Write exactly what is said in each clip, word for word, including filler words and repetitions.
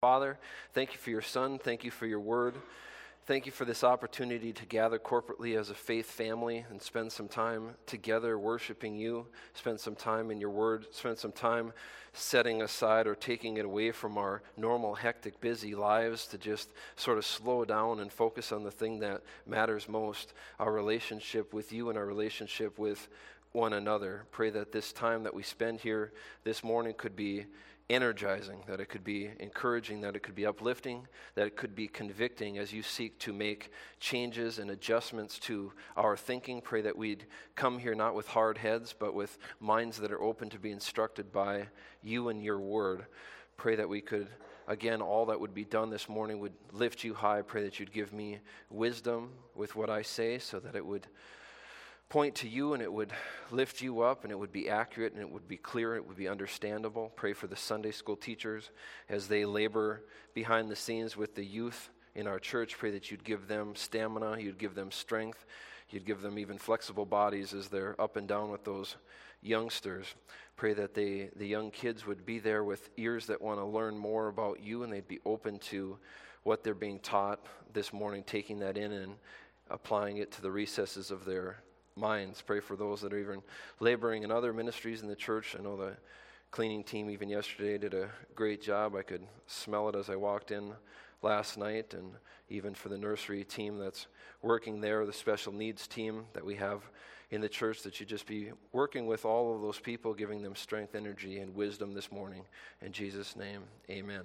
Father, thank you for your Son. Thank you for your word. Thank you for this opportunity to gather corporately as a faith family and spend some time together worshiping you, spend some time in your word, spend some time setting aside or taking it away from our normal, hectic, busy lives to just sort of slow down and focus on the thing that matters most, our relationship with you and our relationship with one another. Pray that this time that we spend here this morning could be energizing, that it could be encouraging, that it could be uplifting, that it could be convicting as you seek to make changes and adjustments to our thinking. Pray that we'd come here not with hard heads, but with minds that are open to be instructed by you and your word. Pray that we could, again, all that would be done this morning would lift you high. Pray that you'd give me wisdom with what I say so that it would point to you and it would lift you up and it would be accurate and it would be clear and it would be understandable. Pray for the Sunday school teachers as they labor behind the scenes with the youth in our church. Pray that you'd give them stamina, you'd give them strength, you'd give them even flexible bodies as they're up and down with those youngsters. Pray that they, the young kids would be there with ears that want to learn more about you and they'd be open to what they're being taught this morning, taking that in and applying it to the recesses of their minds. Pray for those that are even laboring in other ministries in the church. I know the cleaning team even yesterday did a great job. I could smell it as I walked in last night, and even for the nursery team that's working there, the special needs team that we have in the church, that you just be working with all of those people, giving them strength, energy, and wisdom this morning. In Jesus' name, amen.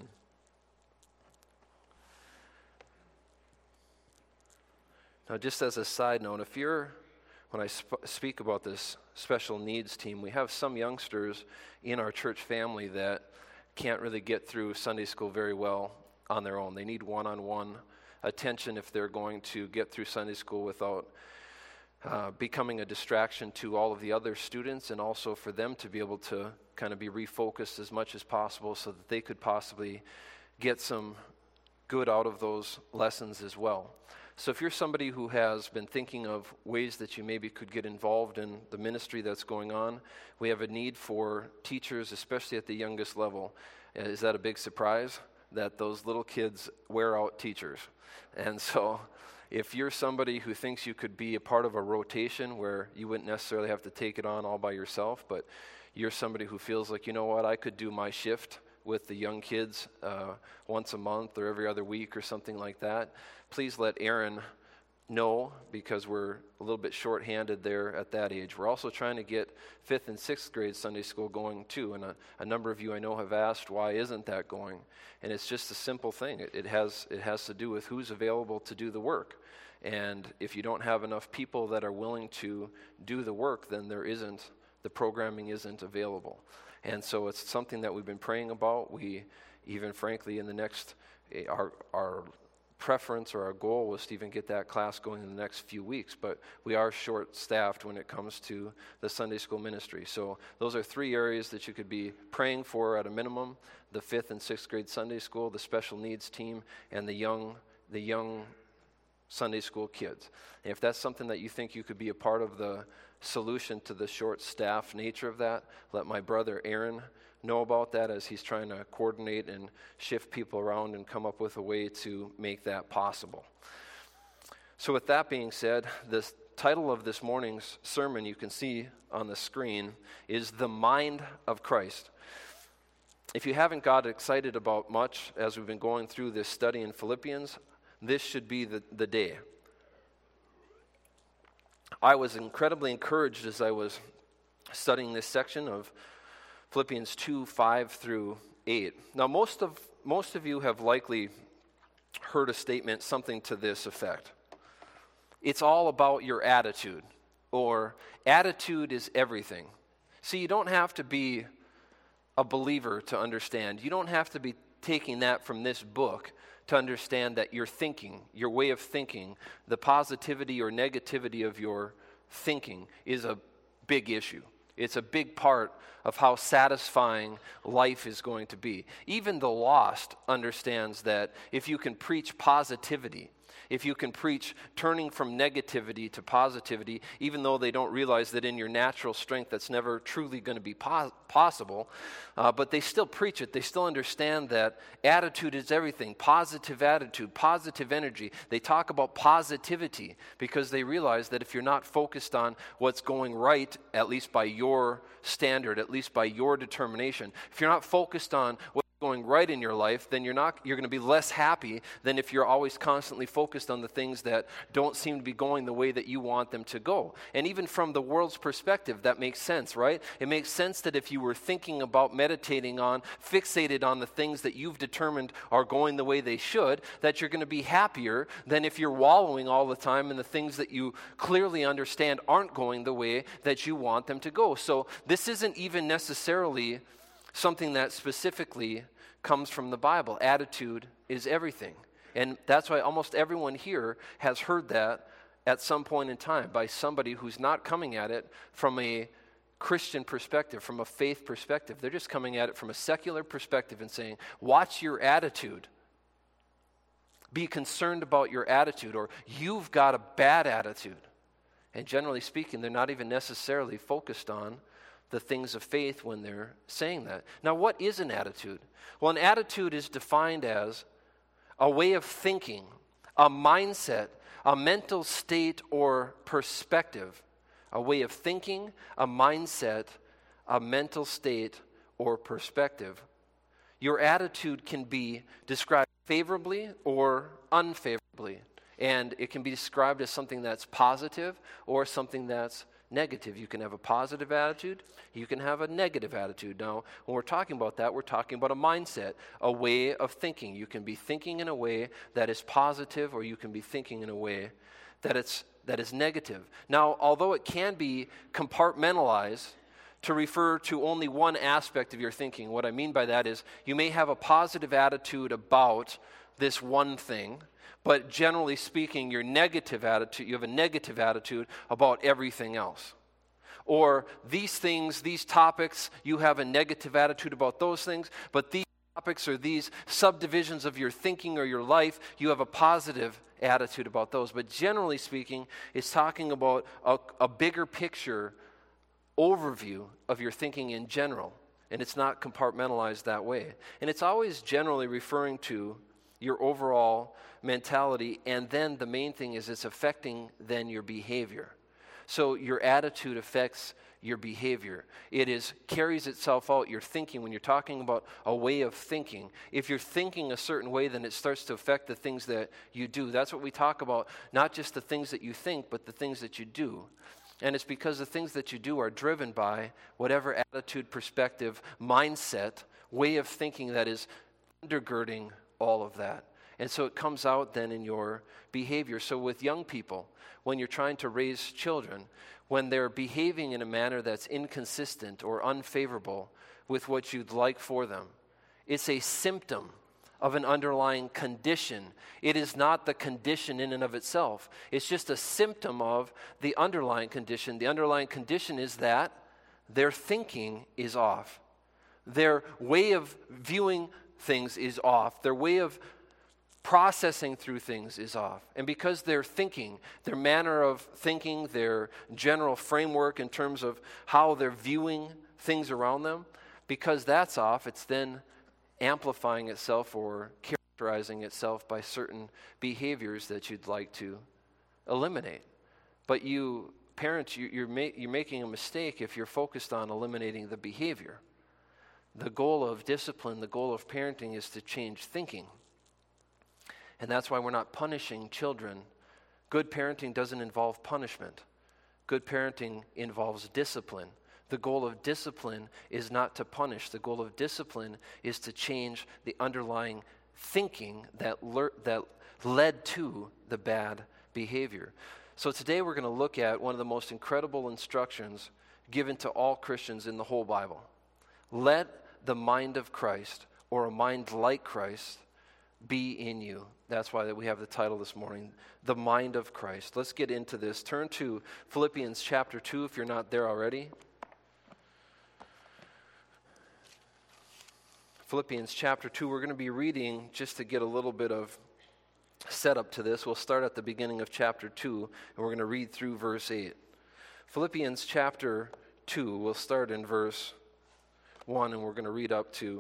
Now, just as a side note, if you're When I sp- speak about this special needs team, we have some youngsters in our church family that can't really get through Sunday school very well on their own. They need one-on-one attention if they're going to get through Sunday school without uh, becoming a distraction to all of the other students, and also for them to be able to kind of be refocused as much as possible so that they could possibly get some good out of those lessons as well. So if you're somebody who has been thinking of ways that you maybe could get involved in the ministry that's going on, we have a need for teachers, especially at the youngest level. Is that a big surprise? That those little kids wear out teachers. And so if you're somebody who thinks you could be a part of a rotation where you wouldn't necessarily have to take it on all by yourself, but you're somebody who feels like, you know what, I could do my shift with the young kids uh, once a month or every other week or something like that, please let Aaron know, because we're a little bit short-handed there at that age. We're also trying to get fifth and sixth grade Sunday school going too, and a, a number of you I know have asked, why isn't that going? And it's just a simple thing. It, it has it has to do with who's available to do the work. And if you don't have enough people that are willing to do the work, then there isn't, the programming isn't available. And so it's something that we've been praying about. We, even frankly, in the next, our our preference or our goal was to even get that class going in the next few weeks, but we are short-staffed when it comes to the Sunday school ministry. So those are three areas that you could be praying for at a minimum: the fifth and sixth grade Sunday school, the special needs team, and the young the young Sunday school kids. And if that's something that you think you could be a part of the solution to the short-staffed nature of that, let my brother Aaron know about that as he's trying to coordinate and shift people around and come up with a way to make that possible. So with that being said, the title of this morning's sermon, you can see on the screen, is The Mind of Christ. If you haven't got excited about much as we've been going through this study in Philippians, this should be the, the day. I was incredibly encouraged as I was studying this section of Philippians two, five through eight. Now, most of most of you have likely heard a statement, something to this effect. It's all about your attitude, or attitude is everything. See, you don't have to be a believer to understand. You don't have to be taking that from this book to understand that your thinking, your way of thinking, the positivity or negativity of your thinking is a big issue. It's a big part of how satisfying life is going to be. Even the lost understands that if you can preach positivity, if you can preach turning from negativity to positivity, even though they don't realize that in your natural strength that's never truly going to be pos- possible, uh, but they still preach it. They still understand that attitude is everything, positive attitude, positive energy. They talk about positivity because they realize that if you're not focused on what's going right, at least by your standard, at least by your determination, if you're not focused on what going right in your life, then you're not you're going to be less happy than if you're always constantly focused on the things that don't seem to be going the way that you want them to go. And even from the world's perspective, that makes sense, right? It makes sense that if you were thinking about, meditating on, fixated on the things that you've determined are going the way they should, that you're going to be happier than if you're wallowing all the time in the things that you clearly understand aren't going the way that you want them to go. So this isn't even necessarily something that specifically comes from the Bible. Attitude is everything. And that's why almost everyone here has heard that at some point in time by somebody who's not coming at it from a Christian perspective, from a faith perspective. They're just coming at it from a secular perspective and saying, watch your attitude. Be concerned about your attitude, or you've got a bad attitude. And generally speaking, they're not even necessarily focused on the things of faith when they're saying that. Now, what is an attitude? Well, an attitude is defined as a way of thinking, a mindset, a mental state or perspective. A way of thinking, a mindset, a mental state or perspective. Your attitude can be described favorably or unfavorably. And it can be described as something that's positive or something that's negative. You can have a positive attitude, you can have a negative attitude. Now, when we're talking about that, we're talking about a mindset, a way of thinking. You can be thinking in a way that is positive, or you can be thinking in a way that it's that is negative. Now, although it can be compartmentalized to refer to only one aspect of your thinking, what I mean by that is you may have a positive attitude about this one thing, but generally speaking, your negative attitude, you have a negative attitude about everything else. Or these things, these topics, you have a negative attitude about those things, but these topics or these subdivisions of your thinking or your life, you have a positive attitude about those. But generally speaking, it's talking about a, a bigger picture overview of your thinking in general. And it's not compartmentalized that way. And it's always generally referring to your overall mentality, and then the main thing is it's affecting then your behavior. So your attitude affects your behavior. It is carries itself out, your thinking. When you're talking about a way of thinking, if you're thinking a certain way, then it starts to affect the things that you do. That's what we talk about, not just the things that you think, but the things that you do. And it's because the things that you do are driven by whatever attitude, perspective, mindset, way of thinking that is undergirding all of that. And so it comes out then in your behavior. So with young people, when you're trying to raise children, when they're behaving in a manner that's inconsistent or unfavorable with what you'd like for them, it's a symptom of an underlying condition. It is not the condition in and of itself. It's just a symptom of the underlying condition. The underlying condition is that their thinking is off. Their way of viewing things is off. Their way of processing through things is off. And because their thinking, their manner of thinking, their general framework in terms of how they're viewing things around them, because that's off, it's then amplifying itself or characterizing itself by certain behaviors that you'd like to eliminate. But you, parents, you, you're, ma- you're making a mistake if you're focused on eliminating the behavior. The goal of discipline, the goal of parenting is to change thinking. And that's why we're not punishing children. Good parenting doesn't involve punishment. Good parenting involves discipline. The goal of discipline is not to punish. The goal of discipline is to change the underlying thinking that, le- that led to the bad behavior. So today we're going to look at one of the most incredible instructions given to all Christians in the whole Bible. Let the mind of Christ, or a mind like Christ, be in you. That's why we have the title this morning, The Mind of Christ. Let's get into this. Turn to Philippians chapter two if you're not there already. Philippians chapter two, we're going to be reading, just to get a little bit of setup to this. We'll start at the beginning of chapter two, and we're going to read through verse eight. Philippians chapter two, we'll start in verse one, and we're going to read up to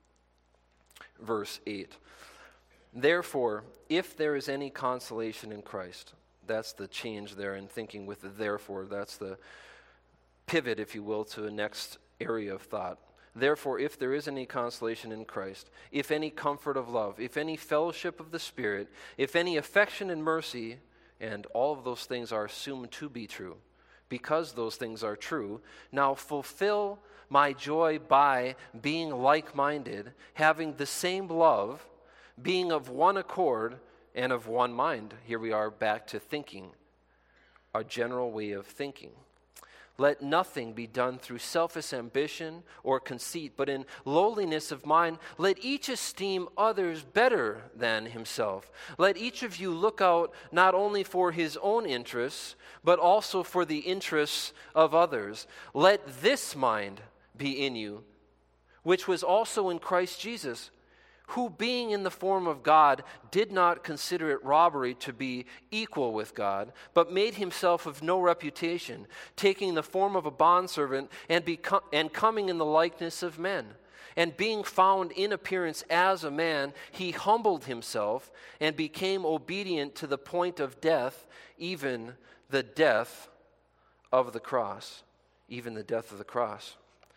verse eight. Therefore, if there is any consolation in Christ, that's the change there in thinking with the therefore. That's the pivot, if you will, to the next area of thought. Therefore, if there is any consolation in Christ, if any comfort of love, if any fellowship of the Spirit, if any affection and mercy, and all of those things are assumed to be true, because those things are true, now fulfill my joy by being like-minded, having the same love, being of one accord and of one mind. Here we are back to thinking, our general way of thinking. Let nothing be done through selfish ambition or conceit, but in lowliness of mind, let each esteem others better than himself. Let each of you look out not only for his own interests, but also for the interests of others. Let this mind be in you, which was also in Christ Jesus, who being in the form of God did not consider it robbery to be equal with God, but made himself of no reputation, taking the form of a bondservant and, become, and coming in the likeness of men. And being found in appearance as a man, he humbled himself and became obedient to the point of death, even the death of the cross. Even the death of the cross.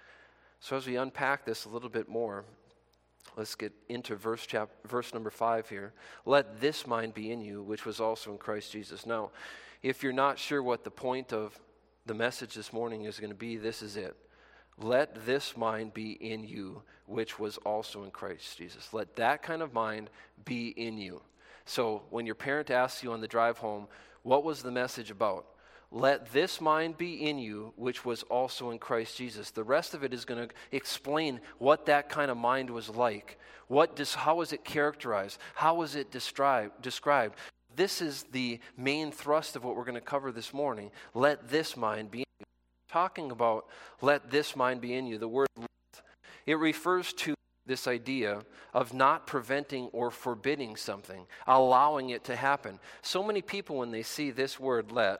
So as we unpack this a little bit more, let's get into verse chap- verse number five here. Let this mind be in you, which was also in Christ Jesus. Now, if you're not sure what the point of the message this morning is going to be, this is it. Let this mind be in you, which was also in Christ Jesus. Let that kind of mind be in you. So when your parent asks you on the drive home, what was the message about? Let this mind be in you, which was also in Christ Jesus. The rest of it is going to explain what that kind of mind was like. What dis, how was it characterized? How was it described? described? This is the main thrust of what we're going to cover this morning. Let this mind be in you. Talking about let this mind be in you, the word let, it refers to this idea of not preventing or forbidding something, allowing it to happen. So many people, when they see this word let,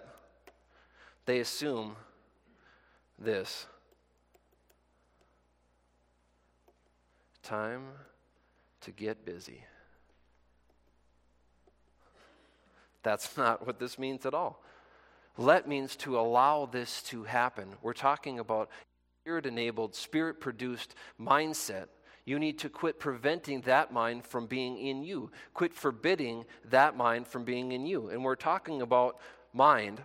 they assume this. Time to get busy. That's not what this means at all. Let means to allow this to happen. We're talking about Spirit-enabled, Spirit-produced mindset. You need to quit preventing that mind from being in you. Quit forbidding that mind from being in you. And we're talking about mind.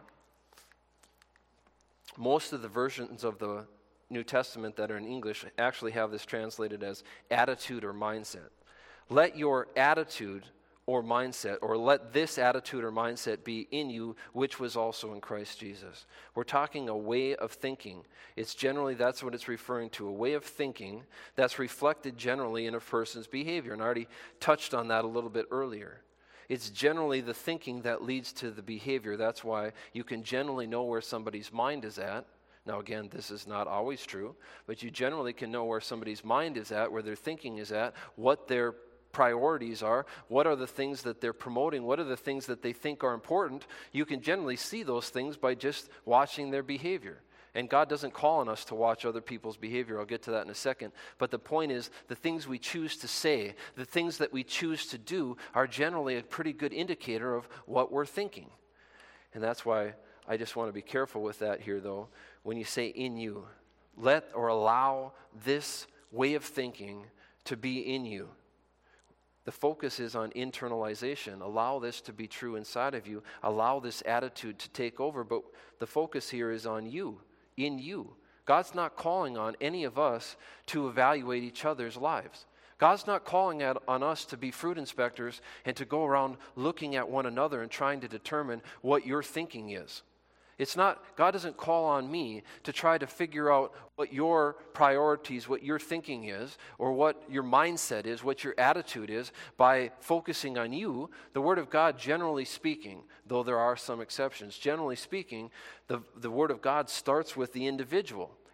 Most of the versions of the New Testament that are in English actually have this translated as attitude or mindset. Let your attitude or mindset, or let this attitude or mindset be in you, which was also in Christ Jesus. We're talking a way of thinking. It's generally, that's what it's referring to, a way of thinking that's reflected generally in a person's behavior. And I already touched on that a little bit earlier. It's generally the thinking that leads to the behavior. That's why you can generally know where somebody's mind is at. Now again, this is not always true, but you generally can know where somebody's mind is at, where their thinking is at, what their priorities are, what are the things that they're promoting, what are the things that they think are important. You can generally see those things by just watching their behavior. And God doesn't call on us to watch other people's behavior. I'll get to that in a second. But the point is, the things we choose to say, the things that we choose to do are generally a pretty good indicator of what we're thinking. And that's why I just want to be careful with that here, though. When you say in you, let or allow this way of thinking to be in you. The focus is on internalization. Allow this to be true inside of you. Allow this attitude to take over. But the focus here is on you. In you. God's not calling on any of us to evaluate each other's lives. God's not calling at, on us to be fruit inspectors and to go around looking at one another and trying to determine what your thinking is. It's not, God doesn't call on me to try to figure out what your priorities, what your thinking is, or what your mindset is, what your attitude is, by focusing on you. The Word of God, generally speaking, though there are some exceptions, generally speaking, the, the Word of God starts with the individual.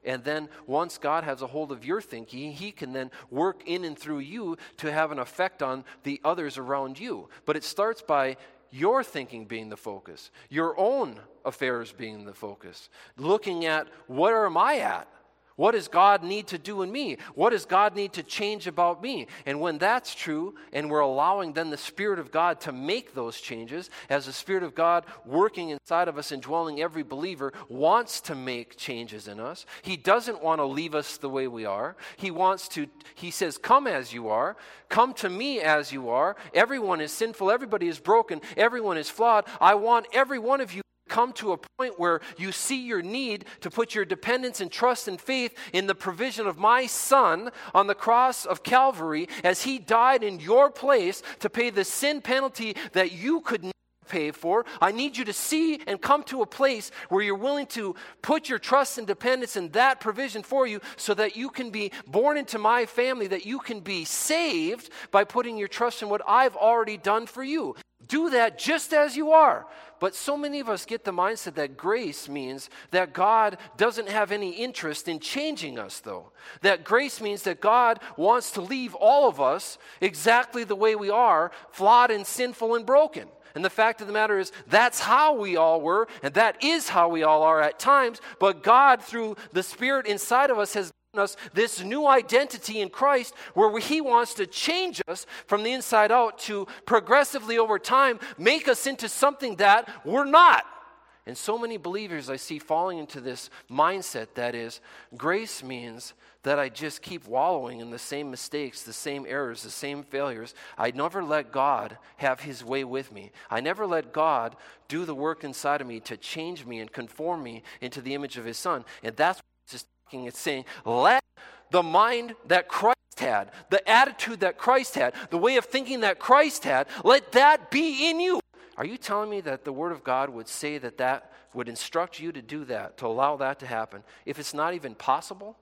And then once God has a hold of your thinking, he can then work in and through you to have an effect on the others around you. But it starts by your thinking being the focus, your own affairs being the focus, looking at where am I at? What does God need to do in me? What does God need to change about me? And when that's true, and we're allowing then the Spirit of God to make those changes, as the Spirit of God working inside of us and dwelling every believer wants to make changes in us. He doesn't want to leave us the way we are. He wants to, he says, come as you are. Come to me as you are. Everyone is sinful. Everybody is broken. Everyone is flawed. I want every one of you come to a point where you see your need to put your dependence and trust and faith in the provision of my Son on the cross of Calvary as he died in your place to pay the sin penalty that you could not pay for. I need you to see and come to a place where you're willing to put your trust and dependence in that provision for you so that you can be born into my family, that you can be saved by putting your trust in what I've already done for you. Do that just as you are. But so many of us get the mindset that grace means that God doesn't have any interest in changing us, though. That grace means that God wants to leave all of us exactly the way we are, flawed and sinful and broken. And the fact of the matter is, that's how we all were, and that is how we all are at times. But God, through the Spirit inside of us, has us this new identity in Christ where he wants to change us from the inside out to progressively over time make us into something that we're not. And so many believers I see falling into this mindset that is, grace means that I just keep wallowing in the same mistakes, the same errors, the same failures. I never let God have his way with me. I never let God do the work inside of me to change me and conform me into the image of his Son. And that's it's saying, let the mind that Christ had, the attitude that Christ had, the way of thinking that Christ had, let that be in you. Are you telling me that the Word of God would say that that would instruct you to do that, to allow that to happen, if it's not even possible?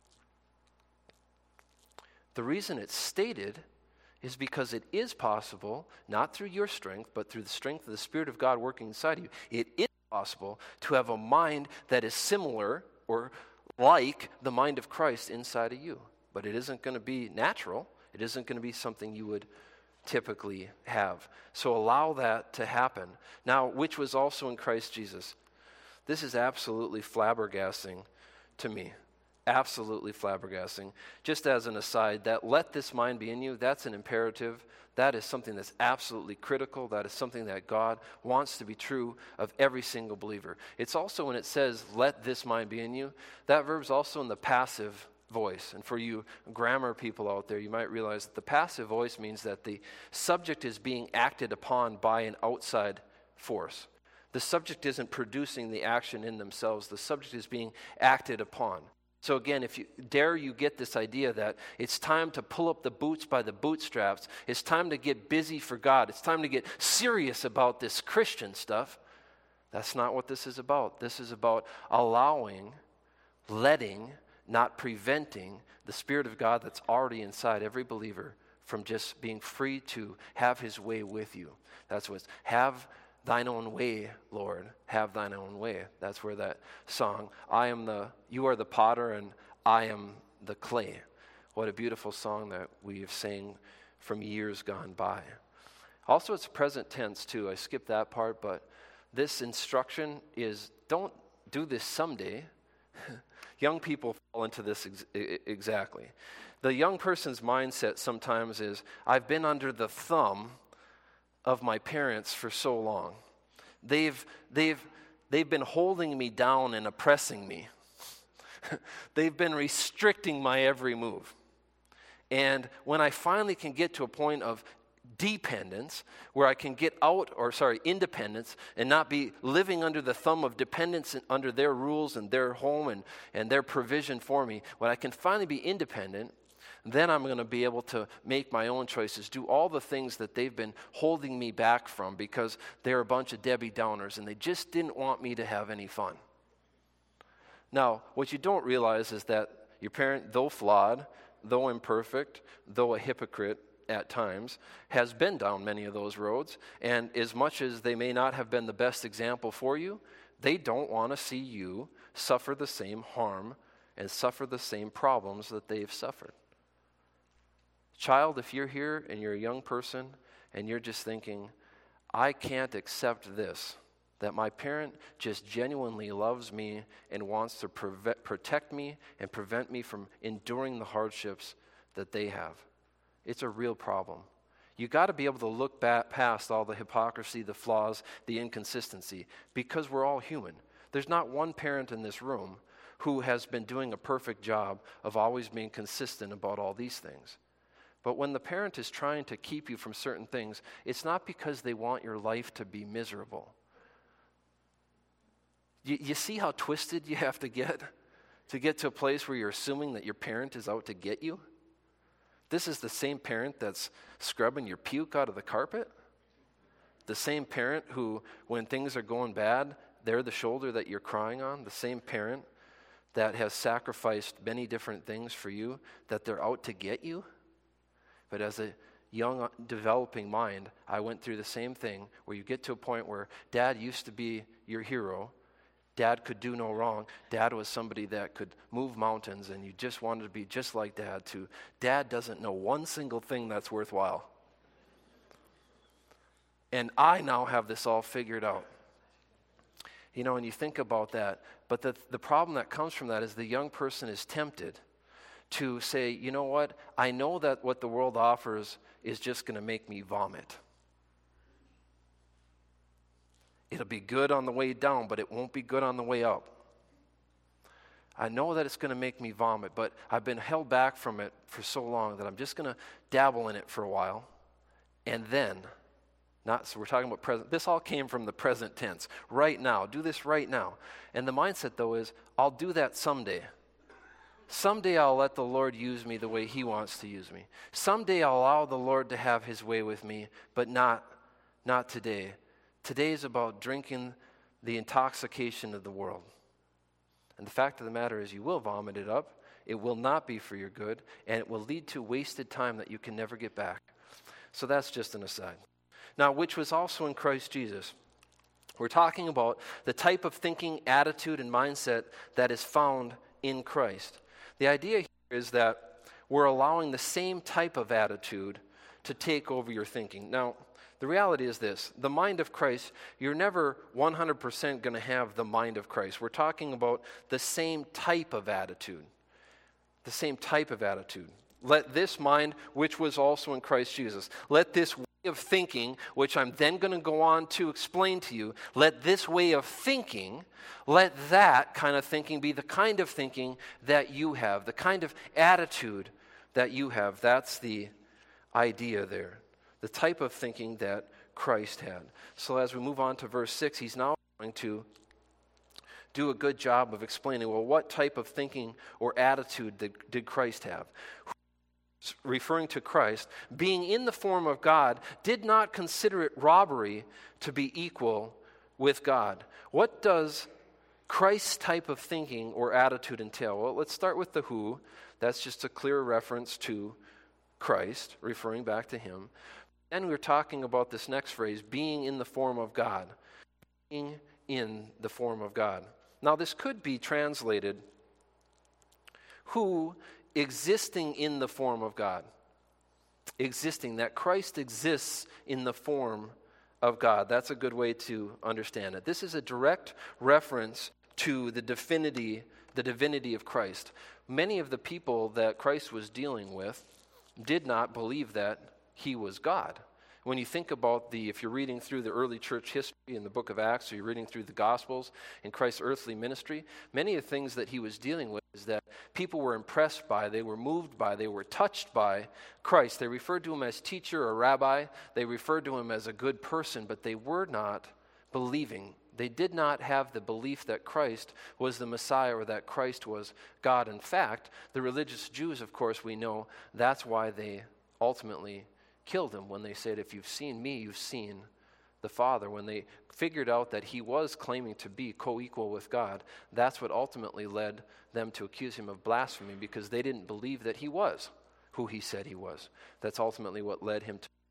The reason it's stated is because it is possible, not through your strength, but through the strength of the Spirit of God working inside of you. It is possible to have a mind that is similar or like the mind of Christ inside of you. But it isn't going to be natural. It isn't going to be something you would typically have. So allow that to happen. Now, which was also in Christ Jesus. This is absolutely flabbergasting to me. Absolutely flabbergasting. Just as an aside, that let this mind be in you, that's an imperative. That is something that's absolutely critical. That is something that God wants to be true of every single believer. It's also when it says, let this mind be in you, that verb's also in the passive voice. And for you grammar people out there, you might realize that the passive voice means that the subject is being acted upon by an outside force. The subject isn't producing the action in themselves. The subject is being acted upon. So again, if you dare you get this idea that it's time to pull up the boots by the bootstraps, it's time to get busy for God, it's time to get serious about this Christian stuff, that's not what this is about. This is about allowing, letting, not preventing the Spirit of God that's already inside every believer from just being free to have his way with you. That's what it's, have thine own way, Lord, have thine own way. That's where that song, I am the, you are the potter and I am the clay. What a beautiful song that we have sang from years gone by. Also, it's present tense too. I skipped that part, but this instruction is don't do this someday. Young people fall into this ex- exactly. The young person's mindset sometimes is, I've been under the thumb of my parents for so long. They've, they've, they've been holding me down and oppressing me. They've been restricting my every move. And when I finally can get to a point of dependence, where I can get out, or sorry, independence, and not be living under the thumb of dependence and under their rules and their home and, and their provision for me, when I can finally be independent, then I'm going to be able to make my own choices, do all the things that they've been holding me back from because they're a bunch of Debbie Downers and they just didn't want me to have any fun. Now, what you don't realize is that your parent, though flawed, though imperfect, though a hypocrite at times, has been down many of those roads. And as much as they may not have been the best example for you, they don't want to see you suffer the same harm and suffer the same problems that they've suffered. Child, if you're here and you're a young person and you're just thinking, I can't accept this, that my parent just genuinely loves me and wants to preve- protect me and prevent me from enduring the hardships that they have. It's a real problem. You got to be able to look back past all the hypocrisy, the flaws, the inconsistency, because we're all human. There's not one parent in this room who has been doing a perfect job of always being consistent about all these things. But when the parent is trying to keep you from certain things, it's not because they want your life to be miserable. You, you see how twisted you have to get to get to a place where you're assuming that your parent is out to get you? This is the same parent that's scrubbing your puke out of the carpet? The same parent who, when things are going bad, they're the shoulder that you're crying on? The same parent that has sacrificed many different things for you, that they're out to get you? But as a young, developing mind, I went through the same thing where you get to a point where Dad used to be your hero. Dad could do no wrong. Dad was somebody that could move mountains, and you just wanted to be just like Dad, to Dad doesn't know one single thing that's worthwhile. And I now have this all figured out. You know, and you think about that, but the, the problem that comes from that is the young person is tempted to say, you know what, I know that what the world offers is just going to make me vomit. It'll be good on the way down, but it won't be good on the way up. I know that it's going to make me vomit, but I've been held back from it for so long that I'm just going to dabble in it for a while, and then, not so we're talking about present, this all came from the present tense. Right now, do this right now. And the mindset, though, is I'll do that someday. Someday I'll let the Lord use me the way He wants to use me. Someday I'll allow the Lord to have His way with me, but not, not today. Today is about drinking the intoxication of the world. And the fact of the matter is you will vomit it up. It will not be for your good, and it will lead to wasted time that you can never get back. So that's just an aside. Now, which was also in Christ Jesus. We're talking about the type of thinking, attitude, and mindset that is found in Christ. The idea here is that we're allowing the same type of attitude to take over your thinking. Now, the reality is this. The mind of Christ, you're never one hundred percent going to have the mind of Christ. We're talking about the same type of attitude. The same type of attitude. Let this mind, which was also in Christ Jesus, let this way of thinking, which I'm then going to go on to explain to you, let this way of thinking, let that kind of thinking be the kind of thinking that you have, the kind of attitude that you have. That's the idea there. The type of thinking that Christ had. So as we move on to verse six, he's now going to do a good job of explaining, well, what type of thinking or attitude did, did Christ have? Referring to Christ, being in the form of God, did not consider it robbery to be equal with God. What does Christ's type of thinking or attitude entail? Well, let's start with the who. That's just a clear reference to Christ, referring back to Him. And we're talking about this next phrase, being in the form of God. Being in the form of God. Now, this could be translated, who existing in the form of God. Existing, that Christ exists in the form of God. That's a good way to understand it. This is a direct reference to the divinity, the divinity of Christ. Many of the people that Christ was dealing with did not believe that He was God. When you think about the, if you're reading through the early church history in the book of Acts, or you're reading through the Gospels in Christ's earthly ministry, many of the things that He was dealing with is that people were impressed by, they were moved by, they were touched by Christ. They referred to Him as teacher or rabbi. They referred to Him as a good person, but they were not believing. They did not have the belief that Christ was the Messiah or that Christ was God. In fact, the religious Jews, of course, we know that's why they ultimately killed Him, when they said, if you've seen me, you've seen the Father. When they figured out that He was claiming to be co-equal with God, that's what ultimately led them to accuse Him of blasphemy, because they didn't believe that He was who He said He was. That's ultimately what led Him to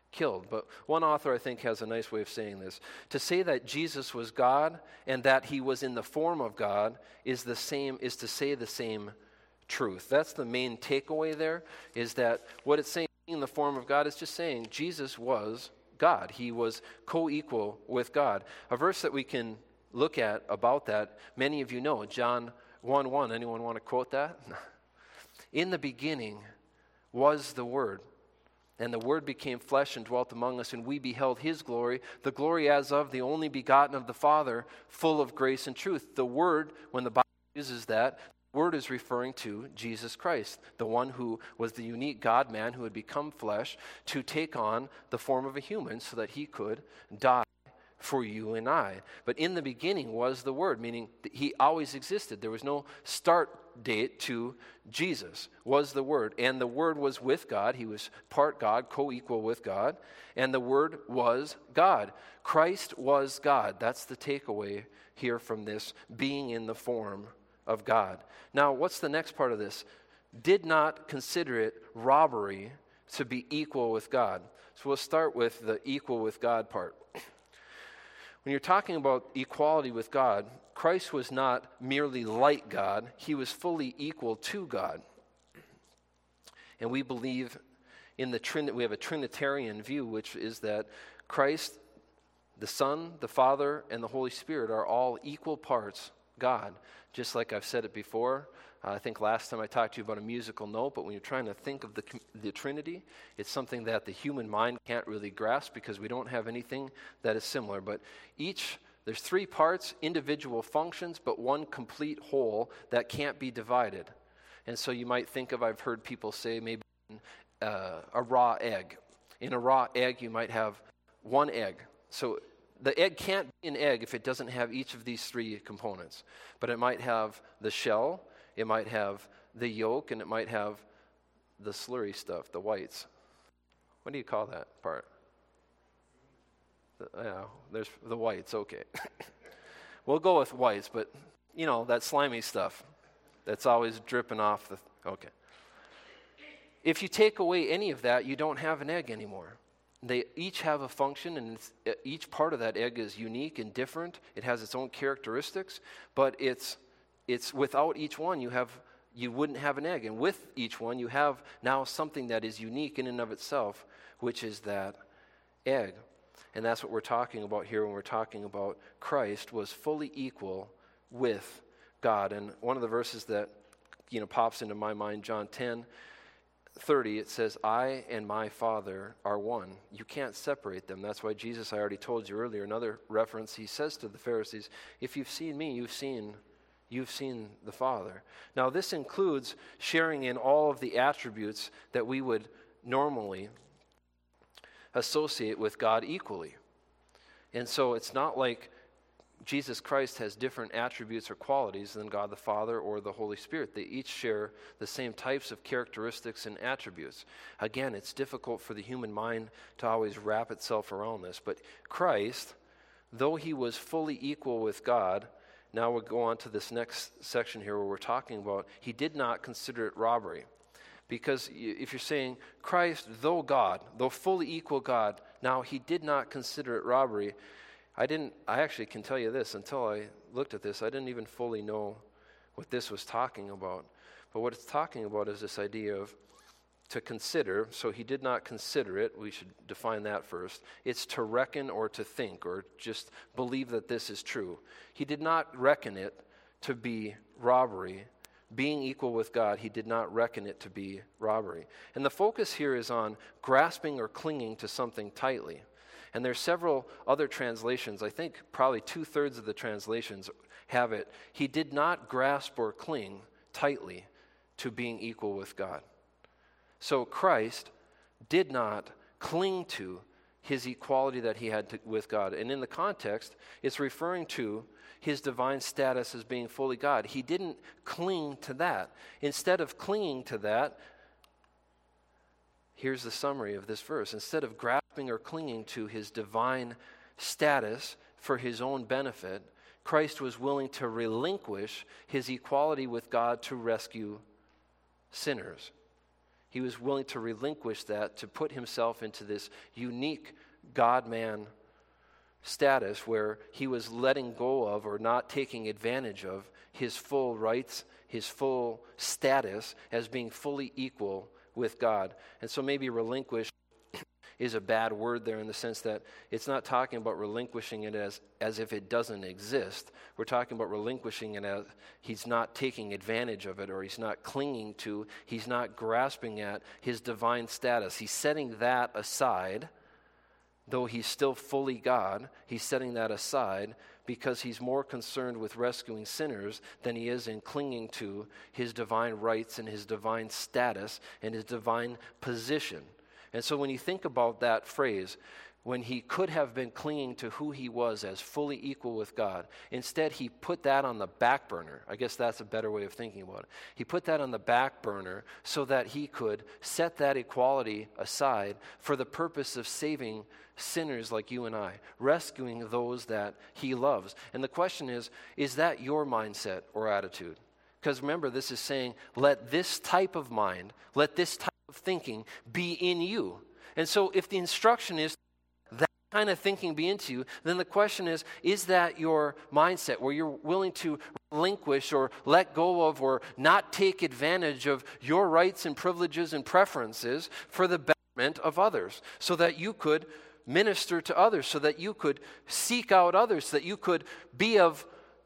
killed. But one author, I think, has a nice way of saying this. To say that Jesus was God and that he was in the form of God is the same, is to say the same truth. That's the main takeaway there, is that what it's saying in the form of God is just saying Jesus was God. He was co-equal with God. A verse that we can look at about that, many of you know, John one one. Anyone want to quote that? In the beginning was the Word, and the Word became flesh and dwelt among us, and we beheld his glory, the glory as of the only begotten of the Father, full of grace and truth. The Word, when the Bible uses that, the Word is referring to Jesus Christ, the one who was the unique God-man who had become flesh to take on the form of a human so that he could die for you and I. But in the beginning was the Word, meaning that he always existed. There was no start date to Jesus, was the Word. And the Word was with God. He was part God, co-equal with God. And the Word was God. Christ was God. That's the takeaway here from this, being in the form of God. Now, what's the next part of this? Did not consider it robbery to be equal with God. So we'll start with the equal with God part. When you're talking about equality with God, Christ was not merely like God, he was fully equal to God. And we believe in the Trin- we have a Trinitarian view, which is that Christ, the Son, the Father, and the Holy Spirit are all equal parts God. Just like I've said it before, uh, I think last time I talked to you about a musical note, but when you're trying to think of the, the Trinity, it's something that the human mind can't really grasp because we don't have anything that is similar. But each, there's three parts, individual functions, but one complete whole that can't be divided. And so you might think of, I've heard people say maybe uh, a raw egg. In a raw egg, you might have one egg. So the egg can't be an egg if it doesn't have each of these three components. But it might have the shell, it might have the yolk, and it might have the slurry stuff, the whites. What do you call that part? The, yeah, there's the whites, okay. We'll go with whites, but, you know, that slimy stuff that's always dripping off the, okay. If you take away any of that, you don't have an egg anymore. They each have a function, and each part of that egg is unique and different. It has its own characteristics, but it's it's without each one, you have you wouldn't have an egg. And with each one, you have now something that is unique in and of itself, which is that egg. And that's what we're talking about here when we're talking about Christ was fully equal with God. And one of the verses that you know pops into my mind, John ten thirty, it says, I and my Father are one. You can't separate them. That's why Jesus, I already told you earlier, another reference, he says to the Pharisees, if you've seen me, you've seen you've seen the Father. Now, this includes sharing in all of the attributes that we would normally associate with God equally. And so it's not like Jesus Christ has different attributes or qualities than God the Father or the Holy Spirit. They each share the same types of characteristics and attributes. Again, it's difficult for the human mind to always wrap itself around this. But Christ, though he was fully equal with God, now we'll go on to this next section here where we're talking about, he did not consider it robbery. Because if you're saying Christ, though God, though fully equal God, now he did not consider it robbery, I didn't, I actually can tell you this, until I looked at this, I didn't even fully know what this was talking about. But what it's talking about is this idea of to consider, so he did not consider it, we should define that first. It's to reckon or to think or just believe that this is true. He did not reckon it to be robbery. Being equal with God, he did not reckon it to be robbery. And the focus here is on grasping or clinging to something tightly. And there's several other translations. I think probably two-thirds of the translations have it. He did not grasp or cling tightly to being equal with God. So Christ did not cling to his equality that he had to, with God. And in the context, it's referring to his divine status as being fully God. He didn't cling to that. Instead of clinging to that, here's the summary of this verse. Instead of grasping or clinging to his divine status for his own benefit, Christ was willing to relinquish his equality with God to rescue sinners. He was willing to relinquish that to put himself into this unique God-man status where he was letting go of or not taking advantage of his full rights, his full status as being fully equal with God. And so maybe relinquish is a bad word there in the sense that it's not talking about relinquishing it as, as if it doesn't exist. We're talking about relinquishing it as he's not taking advantage of it or he's not clinging to, he's not grasping at his divine status. He's setting that aside, though he's still fully God, he's setting that aside because he's more concerned with rescuing sinners than he is in clinging to his divine rights and his divine status and his divine position. And so when you think about that phrase, when he could have been clinging to who he was as fully equal with God, instead he put that on the back burner. I guess that's a better way of thinking about it. He put that on the back burner so that he could set that equality aside for the purpose of saving sinners like you and I, rescuing those that he loves. And the question is, is that your mindset or attitude? Because remember, this is saying, let this type of mind, let this type of thinking be in you. And so if the instruction is that kind of thinking be into you, then the question is, is that your mindset where you're willing to relinquish or let go of or not take advantage of your rights and privileges and preferences for the betterment of others so that you could minister to others, so that you could seek out others, so that you could be of,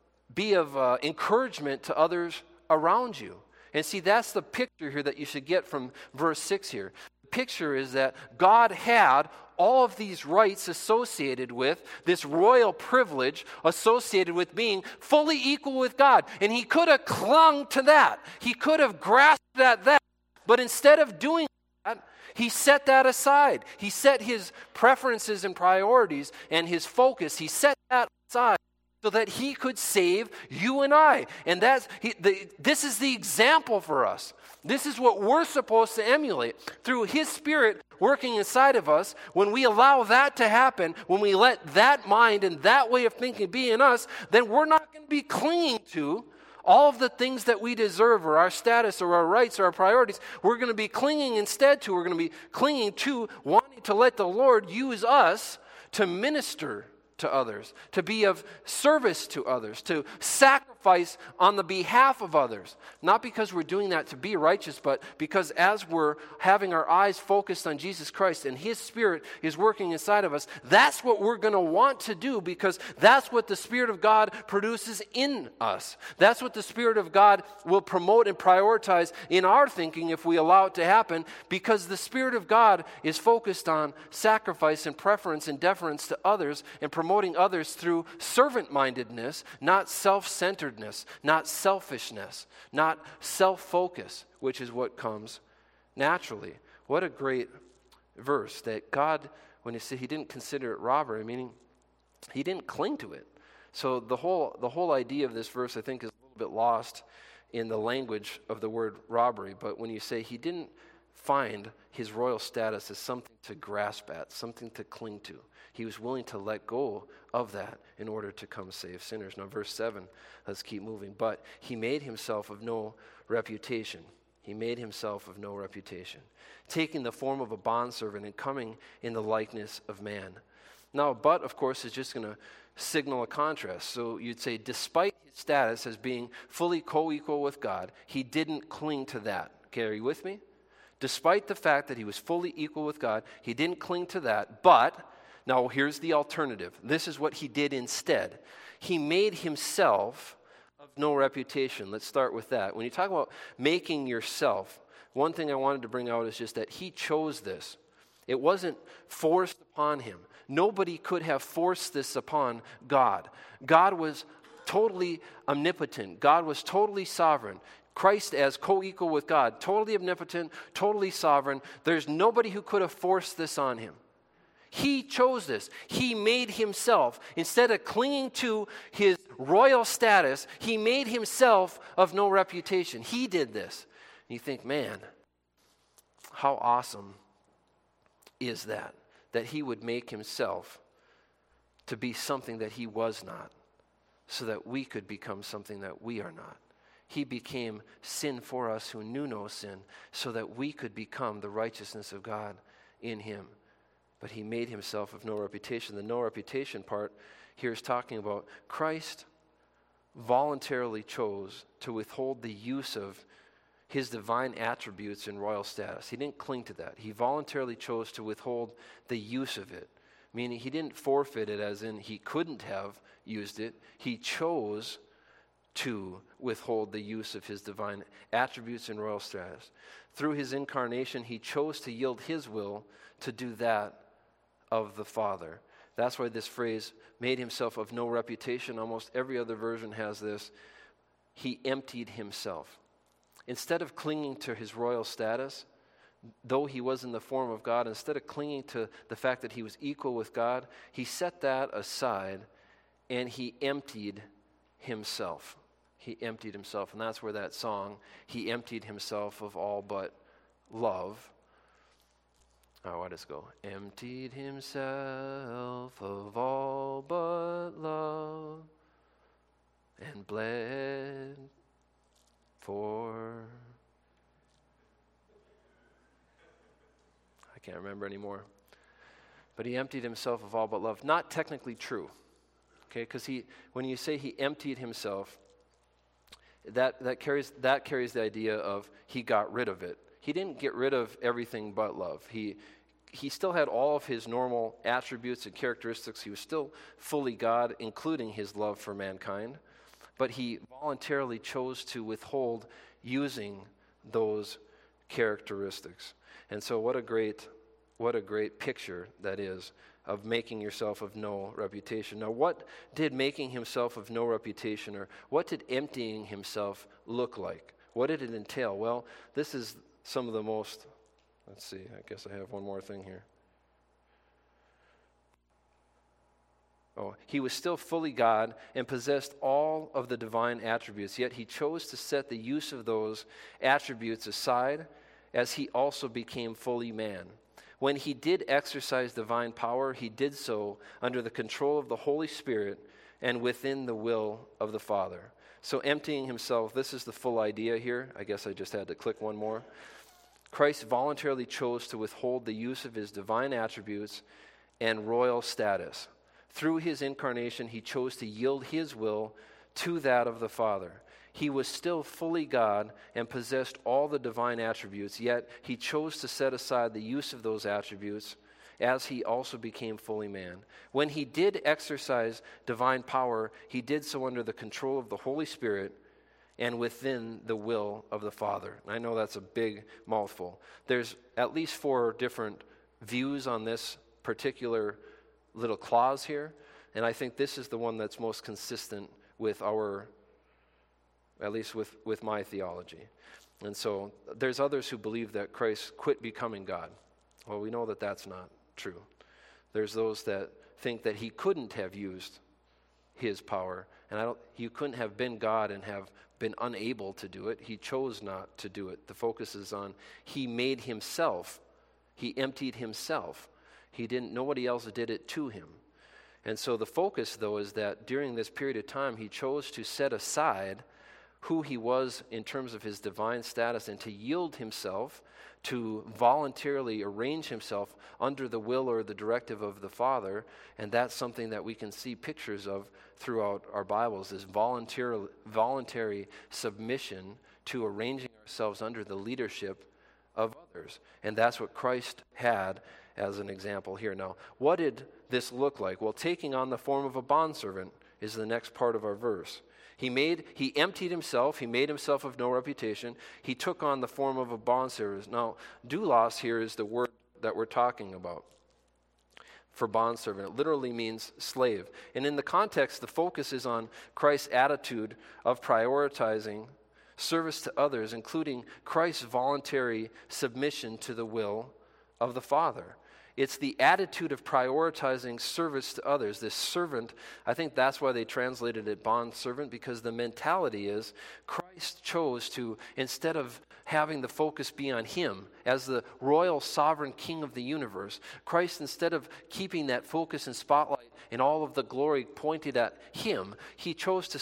be of uh, encouragement to others around you. And see, that's the picture here that you should get from verse six here. The picture is that God had all of these rights associated with this royal privilege associated with being fully equal with God. And he could have clung to that. He could have grasped at that. But instead of doing that, he set that aside. He set his preferences and priorities and his focus, he set that aside so that he could save you and I. And that's he, the, this is the example for us. This is what we're supposed to emulate. Through his Spirit working inside of us, when we allow that to happen, when we let that mind and that way of thinking be in us, then we're not going to be clinging to all of the things that we deserve or our status or our rights or our priorities. We're going to be clinging instead to, we're going to be clinging to wanting to let the Lord use us to minister to others, to be of service to others, to sacrifice on the behalf of others. Not because we're doing that to be righteous, but because as we're having our eyes focused on Jesus Christ and his Spirit is working inside of us, that's what we're going to want to do because that's what the Spirit of God produces in us. That's what the Spirit of God will promote and prioritize in our thinking if we allow it to happen, because the Spirit of God is focused on sacrifice and preference and deference to others and promoting others through servant-mindedness, not self-centeredness, not selfishness, not self-focus, which is what comes naturally. What a great verse that God, when he said he didn't consider it robbery, meaning he didn't cling to it. So the whole the whole idea of this verse, I think, is a little bit lost in the language of the word robbery. But when you say he didn't find his royal status as something to grasp at, something to cling to, he was willing to let go of that in order to come save sinners. Now, verse seven, let's keep moving. But he made himself of no reputation. He made himself of no reputation, taking the form of a bondservant and coming in the likeness of man. Now, but, of course, is just going to signal a contrast. So you'd say, despite his status as being fully co-equal with God, he didn't cling to that. Okay, are you with me? Despite the fact that he was fully equal with God, he didn't cling to that, but now, here's the alternative. This is what he did instead. He made himself of no reputation. Let's start with that. When you talk about making yourself, one thing I wanted to bring out is just that he chose this. It wasn't forced upon him. Nobody could have forced this upon God. God was totally omnipotent. God was totally sovereign. Christ as co-equal with God, totally omnipotent, totally sovereign. There's nobody who could have forced this on him. He chose this. He made himself. Instead of clinging to his royal status, he made himself of no reputation. He did this. And you think, man, how awesome is that? That he would make himself to be something that he was not, so that we could become something that we are not. he became sin for us who knew no sin, so that we could become the righteousness of God in him. But he made himself of no reputation. The no reputation part here is talking about Christ voluntarily chose to withhold the use of his divine attributes and royal status. He didn't cling to that. He voluntarily chose to withhold the use of it, meaning he didn't forfeit it as in he couldn't have used it. He chose to withhold the use of his divine attributes and royal status. Through his incarnation, he chose to yield his will to do that of the Father. That's why this phrase, made himself of no reputation, almost every other version has this. He emptied himself. Instead of clinging to his royal status, though he was in the form of God, instead of clinging to the fact that he was equal with God, he set that aside and he emptied himself. He emptied himself. And that's where that song, he emptied himself of all but love. Oh, why does it go? Emptied himself of all but love and bled for... I can't remember anymore. But he emptied himself of all but love. Not technically true. Okay, because he, when you say he emptied himself, that, that carries that carries the idea of he got rid of it. He didn't get rid of everything but love. He he still had all of his normal attributes and characteristics. He was still fully God, including his love for mankind. But he voluntarily chose to withhold using those characteristics. And so what a great what a great picture that is of making yourself of no reputation. Now, what did making himself of no reputation, or what did emptying himself look like? What did it entail? Well, this is some of the most, let's see, I guess I have one more thing here. Oh, he was still fully God and possessed all of the divine attributes, yet he chose to set the use of those attributes aside as he also became fully man. When he did exercise divine power, he did so under the control of the Holy Spirit and within the will of the Father. So emptying himself, this is the full idea here. I guess I just had to click one more. Christ voluntarily chose to withhold the use of his divine attributes and royal status. Through his incarnation, he chose to yield his will to that of the Father. He was still fully God and possessed all the divine attributes, yet he chose to set aside the use of those attributes as he also became fully man. When he did exercise divine power, he did so under the control of the Holy Spirit and within the will of the Father. And I know that's a big mouthful. There's at least four different views on this particular little clause here, and I think this is the one that's most consistent with our, at least with, with my theology. And so there's others who believe that Christ quit becoming God. Well, we know that that's not true. There's those that think that he couldn't have used his power, and I don't, he couldn't have been God and have been unable to do it. He chose not to do it. The focus is on he made himself. He emptied himself. He didn't, nobody else did it to him. And so the focus, though, is that during this period of time, he chose to set aside who he was in terms of his divine status and to yield himself, to voluntarily arrange himself under the will or the directive of the Father. And that's something that we can see pictures of throughout our Bibles, this voluntary, voluntary submission to arranging ourselves under the leadership of others. And that's what Christ had as an example here. Now, what did this look like? Well, taking on the form of a bondservant is the next part of our verse. He made, he emptied himself, he made himself of no reputation, he took on the form of a bondservant. Now, doulos here is the word that we're talking about for bondservant. It literally means slave. And in the context, the focus is on Christ's attitude of prioritizing service to others, including Christ's voluntary submission to the will of the Father. It's the attitude of prioritizing service to others. This servant, I think that's why they translated it bond servant, because the mentality is Christ chose to, instead of having the focus be on him as the royal sovereign king of the universe, Christ, instead of keeping that focus and spotlight and all of the glory pointed at him, he chose to set that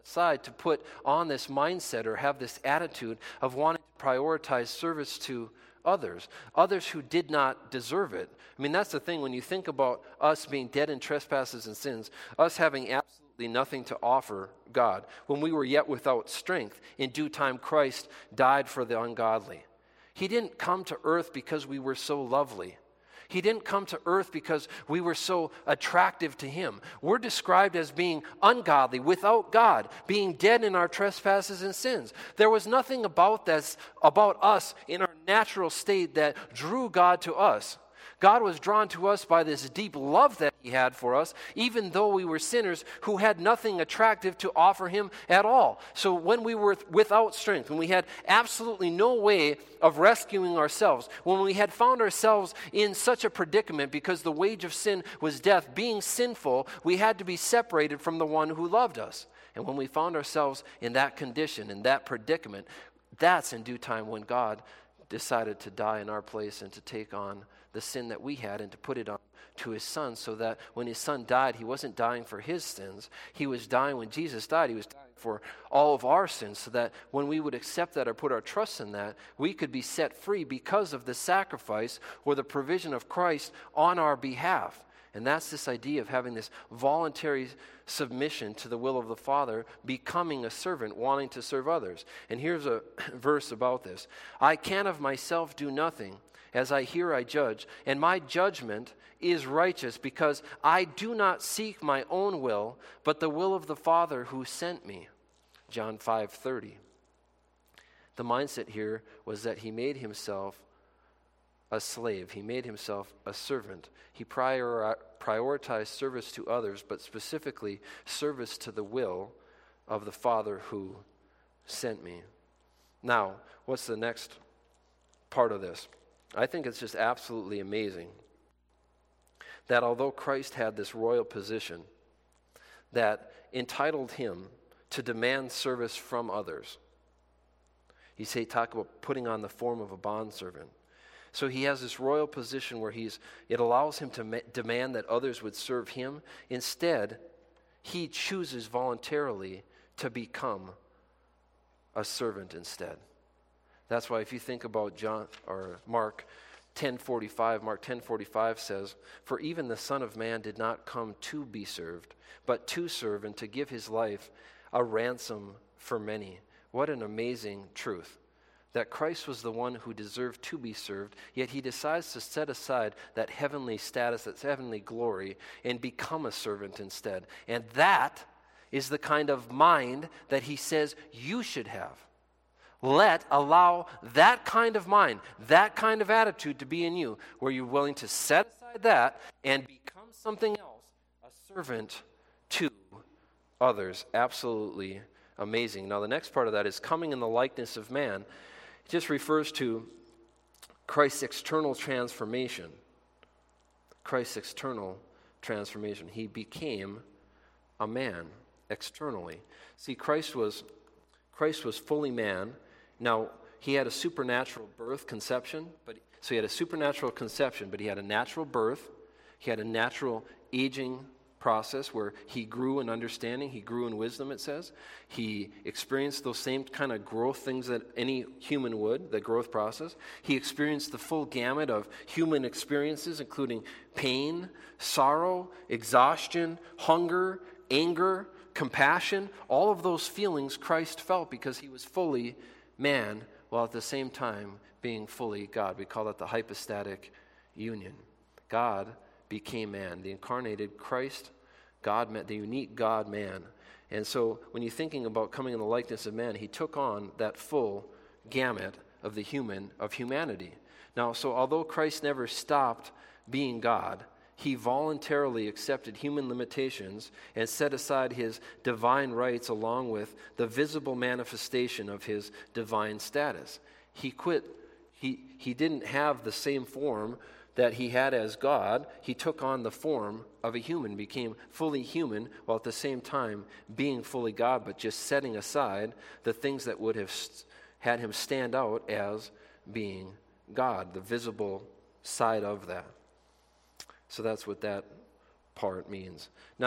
aside to put on this mindset or have this attitude of wanting to prioritize service to others, others who did not deserve it. I mean, that's the thing. When you think about us being dead in trespasses and sins, us having absolutely nothing to offer God, when we were yet without strength, in due time Christ died for the ungodly. He didn't come to earth because we were so lovely. He didn't come to earth because we were so attractive to him. We're described as being ungodly, without God, being dead in our trespasses and sins. There was nothing about this, about us in our natural state that drew God to us. God was drawn to us by this deep love that he had for us, even though we were sinners who had nothing attractive to offer him at all. So when we were without strength, when we had absolutely no way of rescuing ourselves, when we had found ourselves in such a predicament because the wage of sin was death, being sinful, we had to be separated from the one who loved us. And when we found ourselves in that condition, in that predicament, that's in due time when God decided to die in our place and to take on the sin that we had and to put it on to his son, so that when his son died, he wasn't dying for his sins. He was dying, when Jesus died, he was dying for all of our sins, so that when we would accept that or put our trust in that, we could be set free because of the sacrifice or the provision of Christ on our behalf. And that's this idea of having this voluntary submission to the will of the Father, becoming a servant, wanting to serve others. And here's a verse about this. I can of myself do nothing. As I hear, I judge, and my judgment is righteous, because I do not seek my own will, but the will of the Father who sent me. John five thirty. The mindset here was that he made himself a slave. He made himself a servant. He prior, prioritized service to others, but specifically service to the will of the Father who sent me. Now, what's the next part of this? I think it's just absolutely amazing that although Christ had this royal position that entitled him to demand service from others, you say, talk about putting on the form of a bondservant. So he has this royal position where he's, it allows him to ma- demand that others would serve him. Instead, he chooses voluntarily to become a servant instead. That's why if you think about John or Mark ten forty-five, Mark ten forty-five says, "For even the Son of Man did not come to be served, but to serve and to give his life a ransom for many." What an amazing truth. That Christ was the one who deserved to be served, yet he decides to set aside that heavenly status, that heavenly glory, and become a servant instead. And that is the kind of mind that he says you should have. Let, allow that kind of mind, that kind of attitude to be in you, where you're willing to set aside that and become something else, a servant to others. Absolutely amazing. Now, the next part of that is coming in the likeness of man. It just refers to Christ's external transformation. Christ's external transformation. He became a man externally. See, Christ was Christ was fully man. Now, he had a supernatural birth, conception, but so he had a supernatural conception, but he had a natural birth. He had a natural aging process where he grew in understanding, he grew in wisdom, it says. He experienced those same kind of growth things that any human would, the growth process. He experienced the full gamut of human experiences, including pain, sorrow, exhaustion, hunger, anger, compassion. All of those feelings Christ felt because he was fully man, while at the same time being fully God. We call that the hypostatic union. God became man. The incarnated Christ, God, the unique God-man. And so when you're thinking about coming in the likeness of man, he took on that full gamut of the human, of humanity. Now, so although Christ never stopped being God, he voluntarily accepted human limitations and set aside his divine rights along with the visible manifestation of his divine status. He quit, he, he didn't have the same form that he had as God. He took on the form of a human, became fully human, while at the same time being fully God, but just setting aside the things that would have st- had him stand out as being God, the visible side of that. So that's what that part means. Now,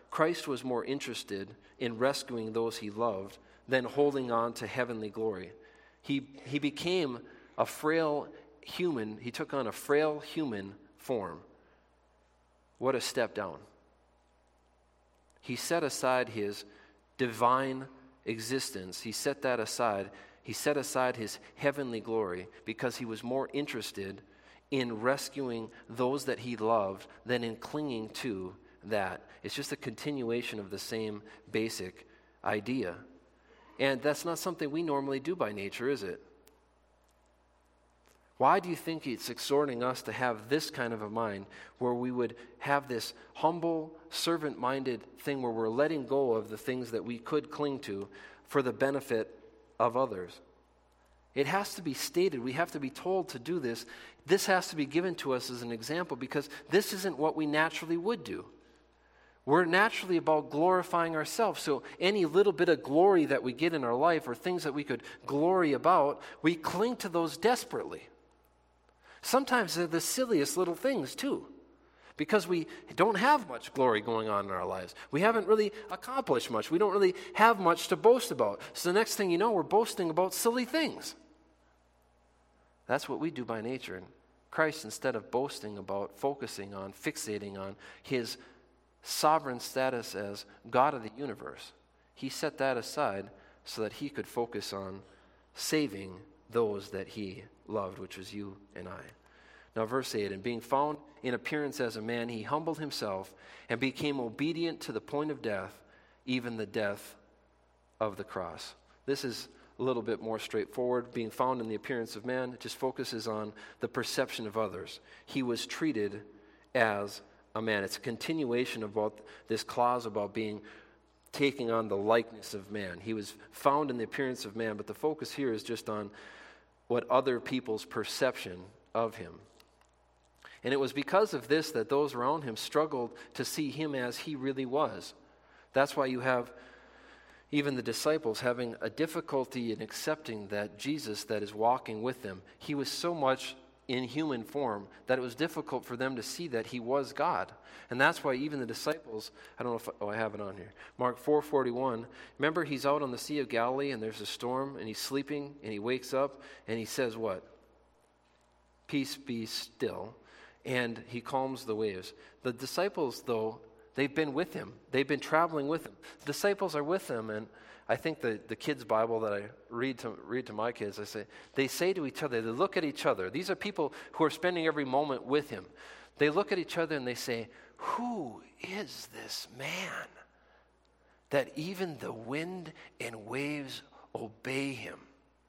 Christ was more interested in rescuing those he loved than holding on to heavenly glory. He, he became a frail human. He took on a frail human form. What a step down. He set aside his divine existence. He set that aside. He set aside his heavenly glory because he was more interested in rescuing those that he loved than in clinging to that. It's just a continuation of the same basic idea. And that's not something we normally do by nature, is it? Why do you think it's exhorting us to have this kind of a mind where we would have this humble, servant-minded thing where we're letting go of the things that we could cling to for the benefit of others? It has to be stated. We have to be told to do this. This has to be given to us as an example because this isn't what we naturally would do. We're naturally about glorifying ourselves. So any little bit of glory that we get in our life or things that we could glory about, we cling to those desperately. Sometimes they're the silliest little things too, because we don't have much glory going on in our lives. We haven't really accomplished much. We don't really have much to boast about. So the next thing you know, we're boasting about silly things. That's what we do by nature. And Christ, instead of boasting about, focusing on, fixating on his sovereign status as God of the universe, he set that aside so that he could focus on saving those that he loved, which was you and I. Now verse eight, and being found in appearance as a man, he humbled himself and became obedient to the point of death, even the death of the cross. This is a little bit more straightforward. Being found in the appearance of man, it just focuses on the perception of others. He was treated as a man. It's a continuation about this clause about being taking on the likeness of man. He was found in the appearance of man, but the focus here is just on what other people's perception of him. And it was because of this that those around him struggled to see him as he really was. That's why you have even the disciples having a difficulty in accepting that Jesus that is walking with them, he was so much in human form that it was difficult for them to see that he was God. And that's why even the disciples, I don't know if, oh, I have it on here. Mark four forty-one, remember he's out on the Sea of Galilee and there's a storm and he's sleeping and he wakes up and he says what? Peace be still. And he calms the waves. The disciples, though, they've been with him. They've been traveling with him. The disciples are with him, and I think the, the kids' Bible that I read to read to my kids, I say, they say to each other, they look at each other. These are people who are spending every moment with him. They look at each other and they say, who is this man that even the wind and waves obey him?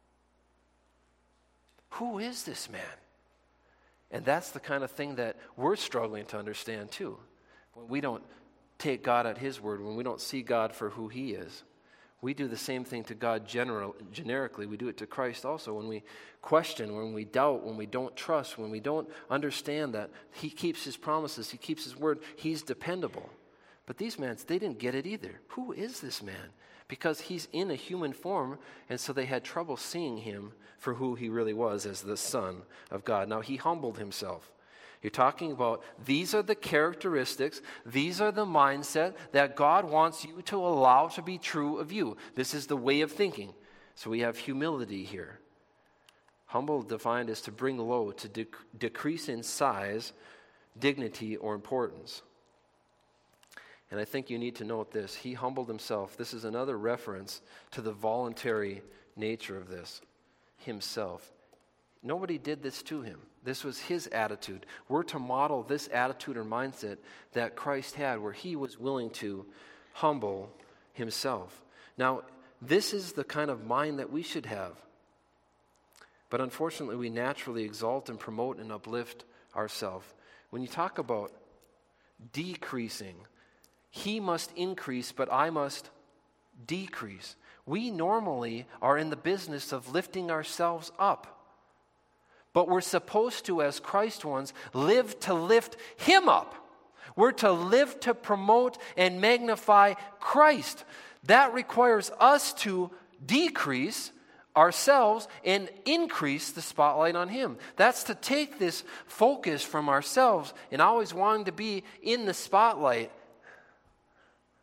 Who is this man? And that's the kind of thing that we're struggling to understand too. When we don't take God at his word, when we don't see God for who he is. We do the same thing to God general, generically. We do it to Christ also. When we question, when we doubt, when we don't trust, when we don't understand that he keeps his promises, he keeps his word, he's dependable. But these men, they didn't get it either. Who is this man? Because he's in a human form, and so they had trouble seeing him for who he really was as the Son of God. Now, he humbled himself. You're talking about these are the characteristics, these are the mindset that God wants you to allow to be true of you. This is the way of thinking. So we have humility here. Humble defined as to bring low, to dec- decrease in size, dignity, or importance. And I think you need to note this. He humbled himself. This is another reference to the voluntary nature of this. Himself. Nobody did this to him. This was his attitude. We're to model this attitude or mindset that Christ had, where he was willing to humble himself. Now, this is the kind of mind that we should have. But unfortunately, we naturally exalt and promote and uplift ourselves. When you talk about decreasing, he must increase, but I must decrease. We normally are in the business of lifting ourselves up. But we're supposed to, as Christ ones, live to lift him up. We're to live to promote and magnify Christ. That requires us to decrease ourselves and increase the spotlight on him. That's to take this focus from ourselves and always wanting to be in the spotlight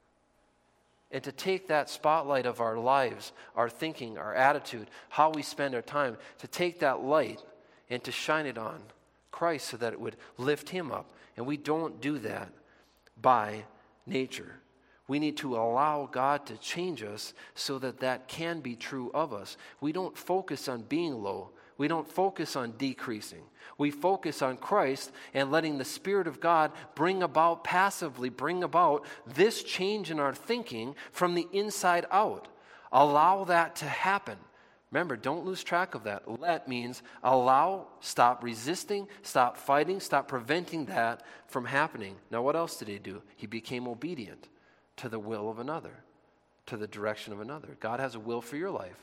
And to take that spotlight of our lives, our thinking, our attitude, how we spend our time, to take that light and to shine it on Christ so that it would lift him up. And we don't do that by nature. We need to allow God to change us so that that can be true of us. We don't focus on being low. We don't focus on decreasing. We focus on Christ and letting the Spirit of God bring about, passively bring about this change in our thinking from the inside out. Allow that to happen. Remember, don't lose track of that. Let means allow, stop resisting, stop fighting, stop preventing that from happening. Now, what else did he do? He became obedient to the will of another, to the direction of another. God has a will for your life.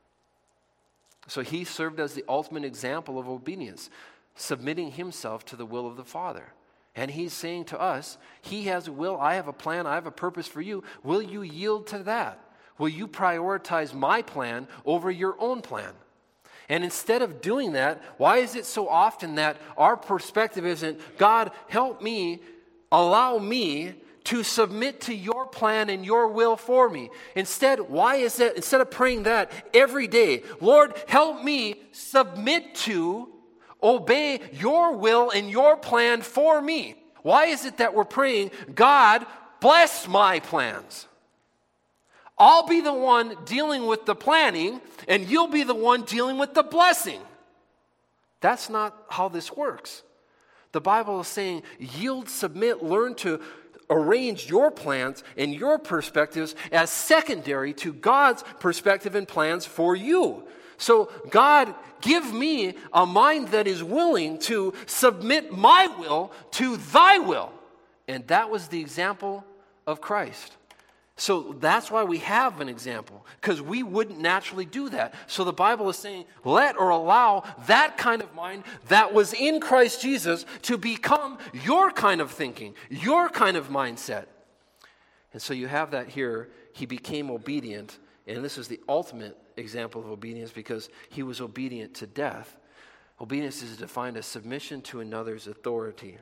So he served as the ultimate example of obedience, submitting himself to the will of the Father. And he's saying to us, he has a will, I have a plan, I have a purpose for you. Will you yield to that? Will you prioritize my plan over your own plan? And instead of doing that, why is it so often that our perspective isn't, God, help me, allow me to submit to your plan and your will for me? Instead, why is that, instead of praying that every day, Lord, help me submit to, obey your will and your plan for me? Why is it that we're praying, God, bless my plans? I'll be the one dealing with the planning, and you'll be the one dealing with the blessing. That's not how this works. The Bible is saying, yield, submit, learn to arrange your plans and your perspectives as secondary to God's perspective and plans for you. So, God, give me a mind that is willing to submit my will to thy will. And that was the example of Christ. So that's why we have an example, because we wouldn't naturally do that. So the Bible is saying, let or allow that kind of mind that was in Christ Jesus to become your kind of thinking, your kind of mindset. And so you have that here. He became obedient, and this is the ultimate example of obedience because he was obedient to death. Obedience is defined as submission to another's authority.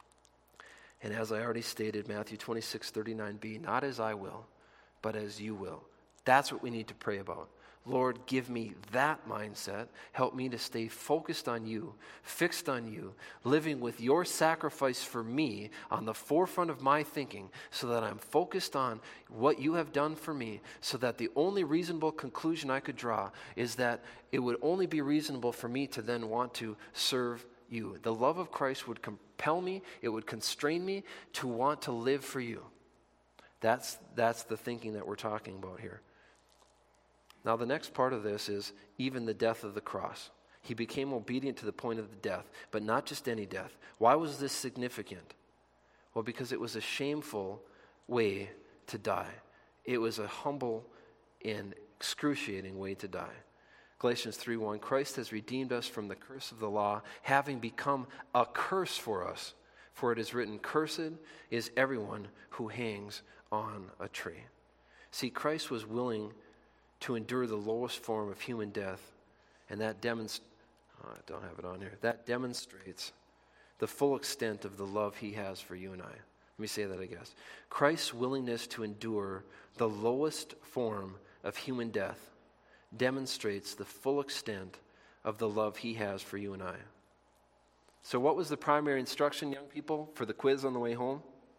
And as I already stated, Matthew twenty-six thirty-nine b, not as I will, but as you will. That's what we need to pray about. Lord, give me that mindset. Help me to stay focused on you, fixed on you, living with your sacrifice for me on the forefront of my thinking so that I'm focused on what you have done for me, so that the only reasonable conclusion I could draw is that it would only be reasonable for me to then want to serve you. The love of Christ would compel me, it would constrain me to want to live for you. That's, that's the thinking that we're talking about here. Now, the next part of this is even the death of the cross. He became obedient to the point of the death, but not just any death. Why was this significant? Well, because it was a shameful way to die. It was a humble and excruciating way to die. Galatians three one, Christ has redeemed us from the curse of the law, having become a curse for us. For it is written, cursed is everyone who hangs on a tree. See, Christ was willing to endure the lowest form of human death, and that demonstrates, oh, I don't have it on here, that demonstrates the full extent of the love he has for you and I. Let me say that, I guess. Christ's willingness to endure the lowest form of human death demonstrates the full extent of the love he has for you and I. So what was the primary instruction, young people, for the quiz on the way home?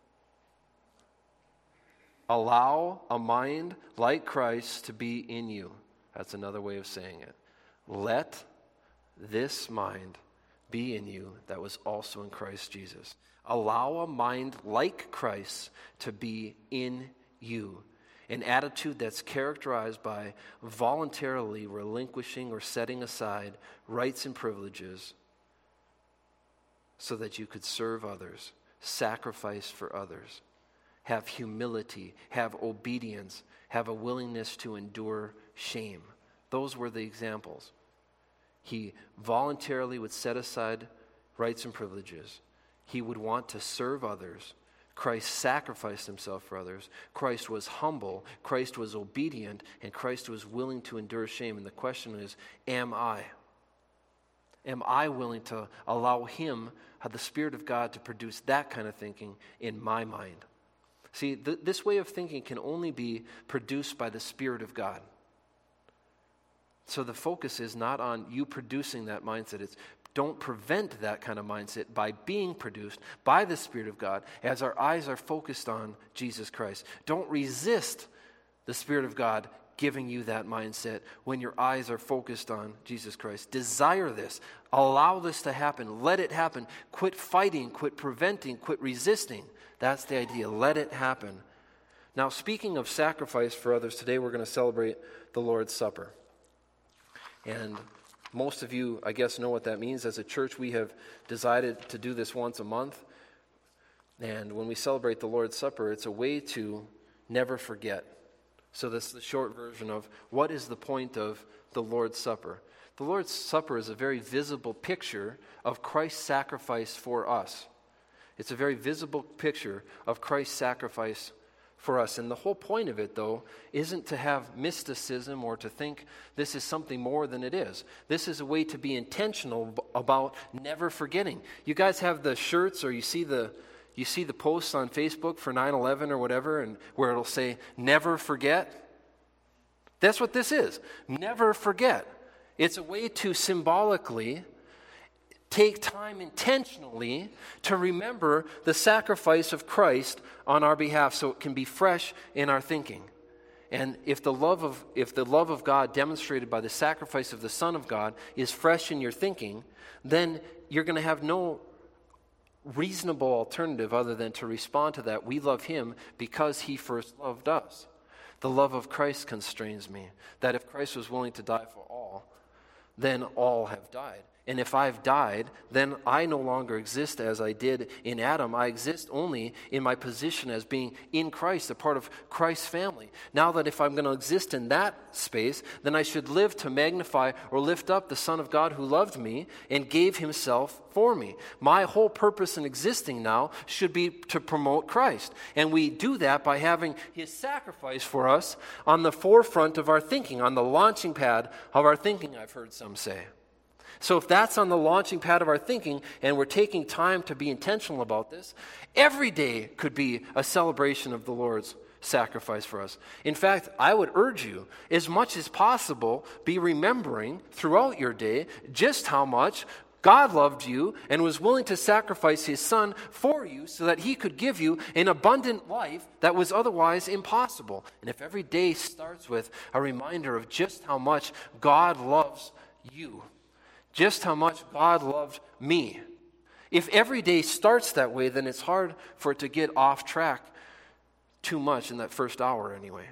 Allow a mind like Christ to be in you. That's another way of saying it. Let this mind be in you that was also in Christ Jesus. Allow a mind like Christ to be in you. An attitude that's characterized by voluntarily relinquishing or setting aside rights and privileges so that you could serve others, sacrifice for others, have humility, have obedience, have a willingness to endure shame. Those were the examples. He voluntarily would set aside rights and privileges. He would want to serve others. Christ sacrificed himself for others. Christ was humble. Christ was obedient. And Christ was willing to endure shame. And the question is, am I? Am I willing to allow him, the Spirit of God, to produce that kind of thinking in my mind? See, th- this way of thinking can only be produced by the Spirit of God. So the focus is not on you producing that mindset. It's don't prevent that kind of mindset by being produced by the Spirit of God as our eyes are focused on Jesus Christ. Don't resist the Spirit of God giving you that mindset when your eyes are focused on Jesus Christ. Desire this. Allow this to happen. Let it happen. Quit fighting, quit preventing, quit resisting. That's the idea. Let it happen. Now, speaking of sacrifice for others, today we're going to celebrate the Lord's Supper. And most of you, I guess, know what that means. As a church, we have decided to do this once a month. And when we celebrate the Lord's Supper, it's a way to never forget. So this is the short version of what is the point of the Lord's Supper. The Lord's Supper is a very visible picture of Christ's sacrifice for us. It's a very visible picture of Christ's sacrifice for us. And the whole point of it, though, isn't to have mysticism or to think this is something more than it is. This is a way to be intentional about never forgetting. You guys have the shirts, or you see the you see the posts on Facebook for nine eleven or whatever, and where it'll say, never forget. That's what this is. Never forget. It's a way to symbolically take time intentionally to remember the sacrifice of Christ on our behalf so it can be fresh in our thinking. And if the love of if the love of God demonstrated by the sacrifice of the Son of God is fresh in your thinking, then you're going to have no reasonable alternative other than to respond to that. We love him because he first loved us. The love of Christ constrains me, that if Christ was willing to die for all, then all have died. And if I've died, then I no longer exist as I did in Adam. I exist only in my position as being in Christ, a part of Christ's family. Now that if I'm going to exist in that space, then I should live to magnify or lift up the Son of God who loved me and gave himself for me. My whole purpose in existing now should be to promote Christ. And we do that by having his sacrifice for us on the forefront of our thinking, on the launching pad of our thinking, I've heard some say. So if that's on the launching pad of our thinking and we're taking time to be intentional about this, every day could be a celebration of the Lord's sacrifice for us. In fact, I would urge you, as much as possible, be remembering throughout your day just how much God loved you and was willing to sacrifice his Son for you so that he could give you an abundant life that was otherwise impossible. And if every day starts with a reminder of just how much God loves you, just how much God loved me. If every day starts that way, then it's hard for it to get off track too much in that first hour anyway.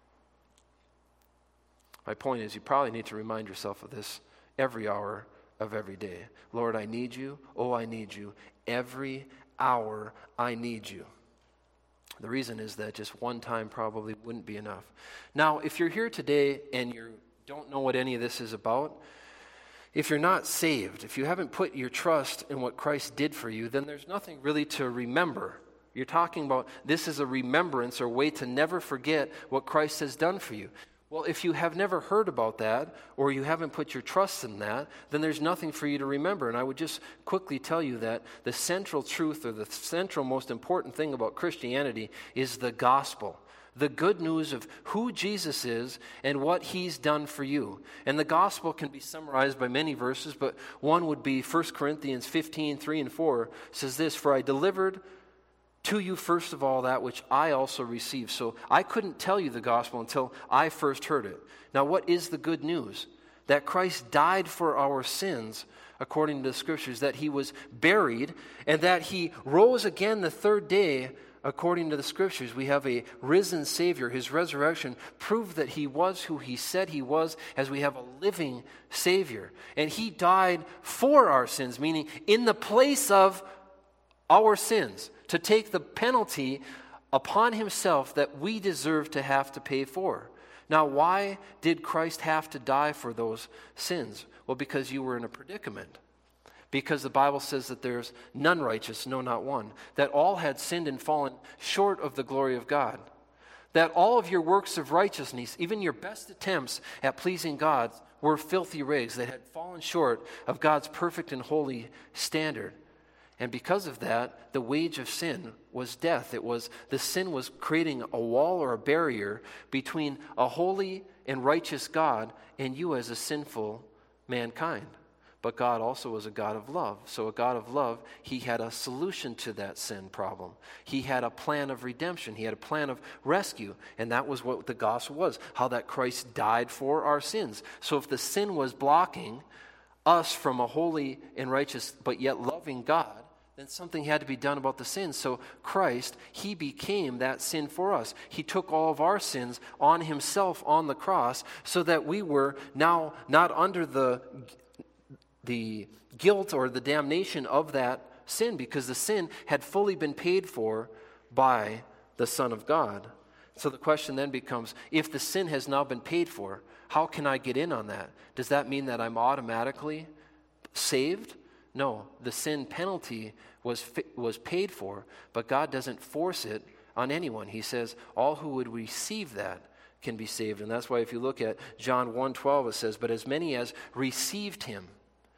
My point is, you probably need to remind yourself of this every hour of every day. Lord, I need you. Oh, I need you. Every hour I need you. The reason is that just one time probably wouldn't be enough. Now, if you're here today and you don't know what any of this is about, if you're not saved, if you haven't put your trust in what Christ did for you, then there's nothing really to remember. You're talking about this is a remembrance or a way to never forget what Christ has done for you. Well, if you have never heard about that or you haven't put your trust in that, then there's nothing for you to remember. And I would just quickly tell you that the central truth or the central most important thing about Christianity is the gospel. The good news of who Jesus is and what he's done for you. And the gospel can be summarized by many verses, but one would be First Corinthians fifteen, three and four says this, "For I delivered to you first of all that which I also received." So I couldn't tell you the gospel until I first heard it. Now what is the good news? That Christ died for our sins according to the scriptures, that he was buried, and that he rose again the third day. According to the scriptures, we have a risen Savior. His resurrection proved that he was who he said he was, as we have a living Savior. And he died for our sins, meaning in the place of our sins, to take the penalty upon himself that we deserve to have to pay for. Now, why did Christ have to die for those sins? Well, because you were in a predicament. Because the Bible says that there's none righteous, no, not one. That all had sinned and fallen short of the glory of God. That all of your works of righteousness, even your best attempts at pleasing God, were filthy rags that had fallen short of God's perfect and holy standard. And because of that, the wage of sin was death. It was, the sin was creating a wall or a barrier between a holy and righteous God and you as a sinful mankind. But God also was a God of love. So a God of love, he had a solution to that sin problem. He had a plan of redemption. He had a plan of rescue. And that was what the gospel was, how that Christ died for our sins. So if the sin was blocking us from a holy and righteous but yet loving God, then something had to be done about the sin. So Christ, he became that sin for us. He took all of our sins on himself on the cross so that we were now not under the, the guilt or the damnation of that sin, because the sin had fully been paid for by the Son of God. So the question then becomes, if the sin has now been paid for, how can I get in on that? Does that mean that I'm automatically saved? No, the sin penalty was was paid for, but God doesn't force it on anyone. He says all who would receive that can be saved. And that's why if you look at John one twelve, it says, but as many as received him,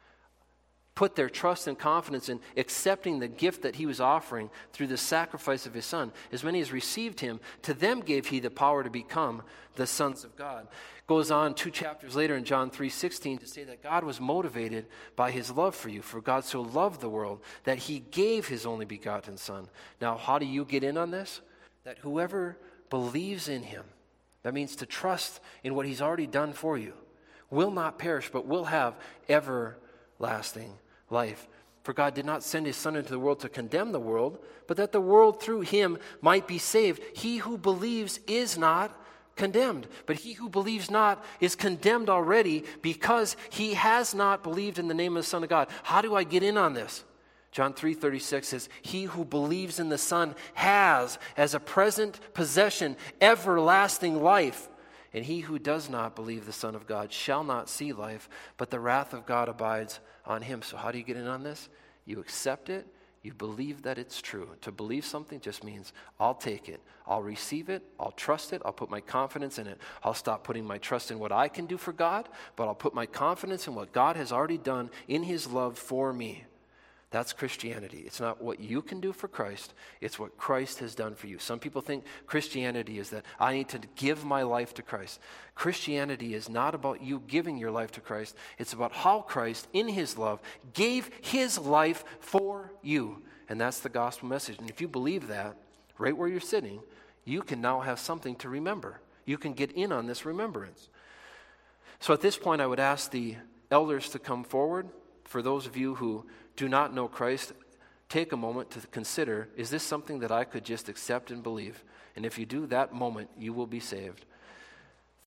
put their trust and confidence in accepting the gift that he was offering through the sacrifice of his Son. As many as received him, to them gave he the power to become the sons of God. Goes on two chapters later in John three sixteen to say that God was motivated by his love for you. For God so loved the world that he gave his only begotten Son. Now, how do you get in on this? That whoever believes in him, that means to trust in what he's already done for you, will not perish, but will have everlasting life. For God did not send his Son into the world to condemn the world, but that the world through him might be saved. He who believes is not condemned, but he who believes not is condemned already because he has not believed in the name of the Son of God. How do I get in on this? John three thirty-six says, he who believes in the Son has as a present possession everlasting life. And he who does not believe the Son of God shall not see life, but the wrath of God abides on him. So how do you get in on this? You accept it. You believe that it's true. To believe something just means I'll take it. I'll receive it. I'll trust it. I'll put my confidence in it. I'll stop putting my trust in what I can do for God, but I'll put my confidence in what God has already done in his love for me. That's Christianity. It's not what you can do for Christ. It's what Christ has done for you. Some people think Christianity is that I need to give my life to Christ. Christianity is not about you giving your life to Christ. It's about how Christ, in his love, gave his life for you. And that's the gospel message. And if you believe that, right where you're sitting, you can now have something to remember. You can get in on this remembrance. So at this point, I would ask the elders to come forward. For those of you who do not know Christ, take a moment to consider, is this something that I could just accept and believe? And if you do, that moment, you will be saved.